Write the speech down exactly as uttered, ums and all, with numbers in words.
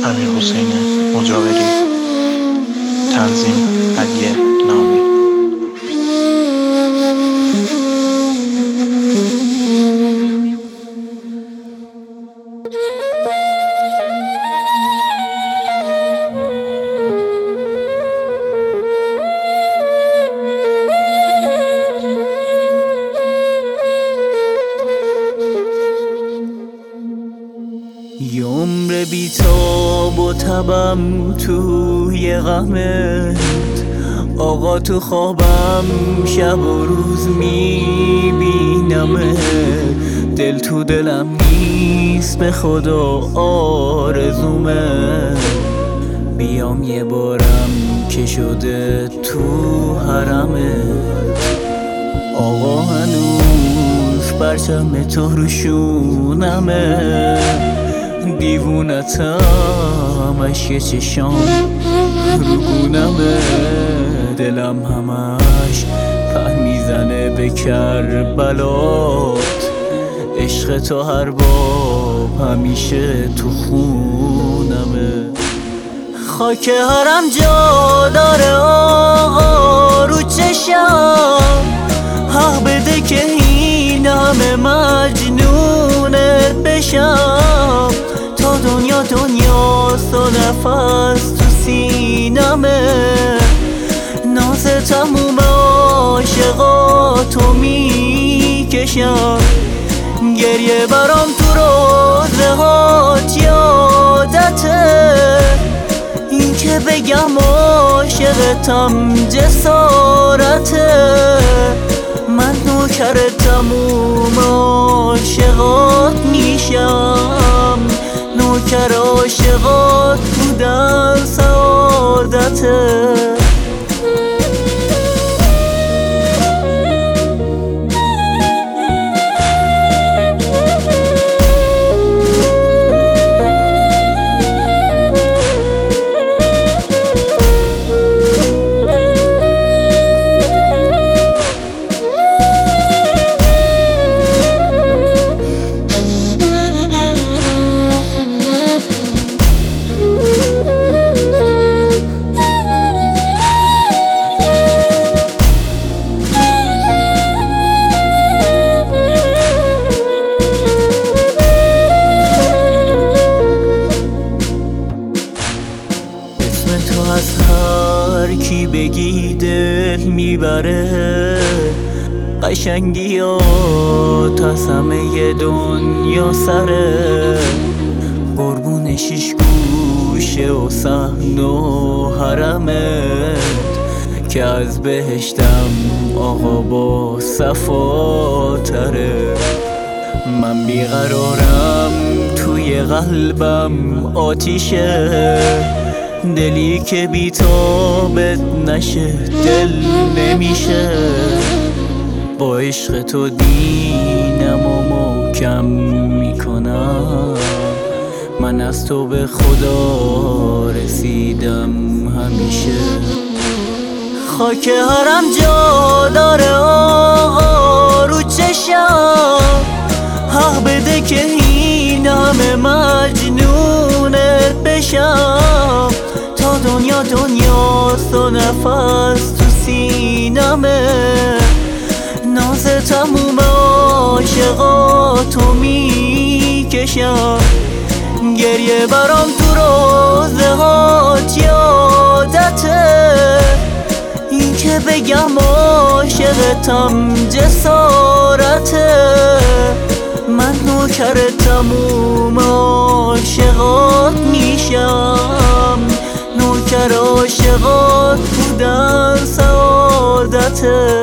امیرحسین مجاوری. تنظیم علی نامی. یه عمر بیتاب و تبم توی غمت، آقا تو خوابم شب و روز میبینمت. دل تو دلم نیست به خدا آرزومه، بیام یه بارم که شده تو حرمت. آقا هنوز پرچم تو رو شونمه، دیوونتم اشک چشام رو گونمه. دلم همش پر میزنه به کربلات، عشق تو هر باب همیشه تو خونمه. خاک هرم جا داره آقا رو چشم، حق بده که این همه مجنونت بشم. تا دنیا دنیاست و نفس تو سینمه، ناز تموم عاشقاتو میکشم. گریه برام تو روزه هات یادته، این که بگم عاشقتم جسارته. من نوکر تموم عاشقات میشم، نوکر عاشقات بودن سعادته. تو از هر کی بگی دل میبره، قشنگی ها تا همه دنیا سره. قربون شیش گوشه و صحن و حرمت، که از بهشتم آقا با صفا تره. من بیقرارم توی قلبم آتیشه، دلی که بی تابت نشه دل نمیشه. با عشق تو دینم و محکم میکنم، من از تو به خدا رسیدم همیشه. خاک هرم جا داره آقا رو چشم، حق بده که این همه مجنونت بشم. تا دنیا دنیاست و نفس تو سینمه، ناز تموم عاشقاتو میکشم. گریه برام تو روزه هات یادته، این که بگم عاشقتم جسارته. من نوکر تموم عاشقات میشم، نوکر عاشقات بودن سعادته.